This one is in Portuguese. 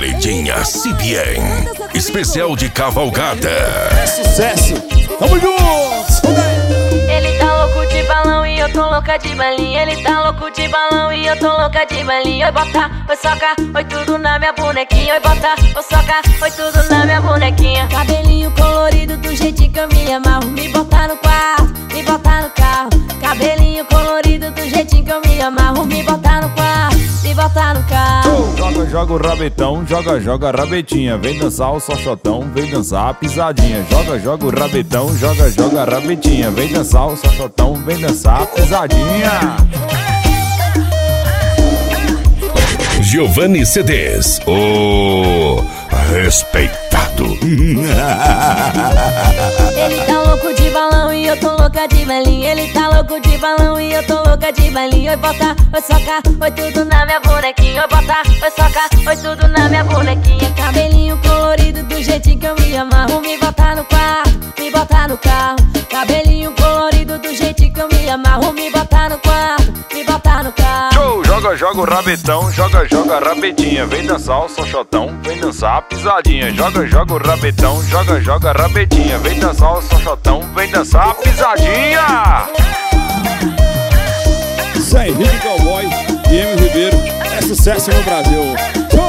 Moedinha CBN, especial de cavalgada. É sucesso, tamo juntos! Ele tá louco de balão e eu tô louca de balinha. Ele tá louco de balão e eu tô louca de balinha. Oi bota, oi soca, oi tudo na minha bonequinha. Oi bota, oi soca, oi tudo na minha bonequinha. Cabelinho colorido do jeitinho que eu me amarro. Me botar no quarto, me botar no carro. Cabelinho colorido do jeitinho que eu me amarro. Me botar no quarto, me botar no carro. Joga, joga o rabetão, joga, joga a rabetinha. Vem dançar o sochotão, vem dançar a pisadinha. Joga, joga o rabetão, joga, joga a rabetinha. Vem dançar o sochotão, vem dançar a pisadinha. Giovanni CDs, o respeitado. Ele tá louco de balão e eu tô louca de balinha. Ele tá louco de balão e eu tô louca de balinha. Oi bota, oi soca, oi tudo na minha bonequinha. Oi bota, oi soca, oi tudo na minha bonequinha. Cabelinho colorido do jeitinho que eu me amarro. Me botar no quarto, me botar no carro. Cabelinho colorido do jeitinho que eu me amarro. Me botar no quarto, me botar no carro. Joga, joga o rabetão, joga, joga a rabetinha. Vem dançar o sochotão, vem dançar a pisadinha. Joga, joga o rabetão, joga, joga a rabetinha. Vem dançar o sochotão, vem dançar a pisadinha. Isso aí, Rick Cowboy e M. Ribeiro, é sucesso no Brasil.